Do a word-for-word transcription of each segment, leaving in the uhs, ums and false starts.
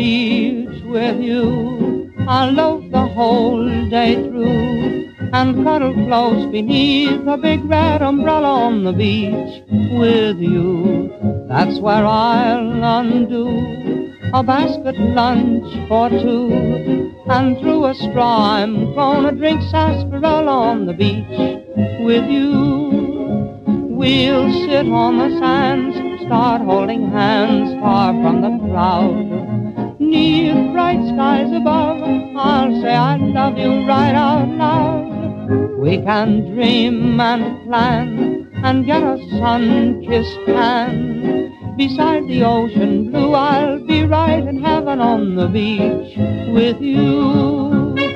beach with you. I'll loaf the whole day through and cuddle close beneath a big red umbrella on the beach with you. That's where I'll undo a basket lunch for two, and through a straw I'm gonna drink sarsaparilla on the beach with you. We'll sit on the sands, start holding hands far from the crowd. Neath bright skies above, I'll say I love you right out loud. We can dream and plan and get a sun-kissed tan. Beside the ocean blue, I'll be right in heaven on the beach with you.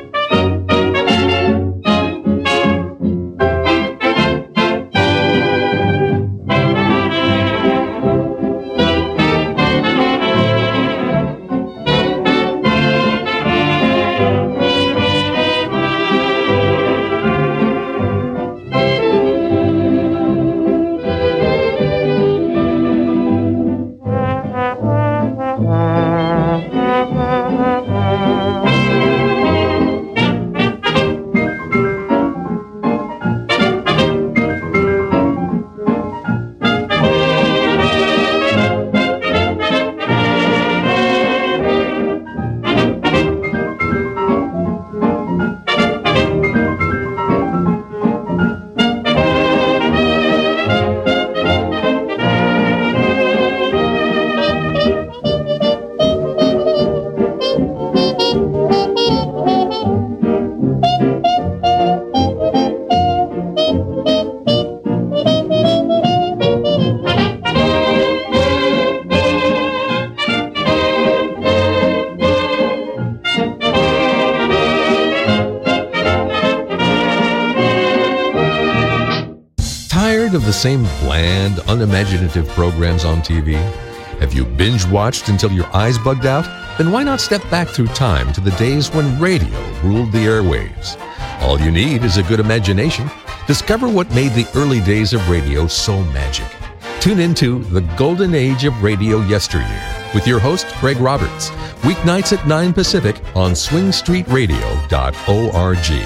Of the same bland, unimaginative programs on T V? Have you binge-watched until your eyes bugged out? Then why not step back through time to the days when radio ruled the airwaves? All you need is a good imagination. Discover what made the early days of radio so magic. Tune into The Golden Age of Radio Yesteryear with your host, Craig Roberts. Weeknights at nine Pacific on swing street radio dot org.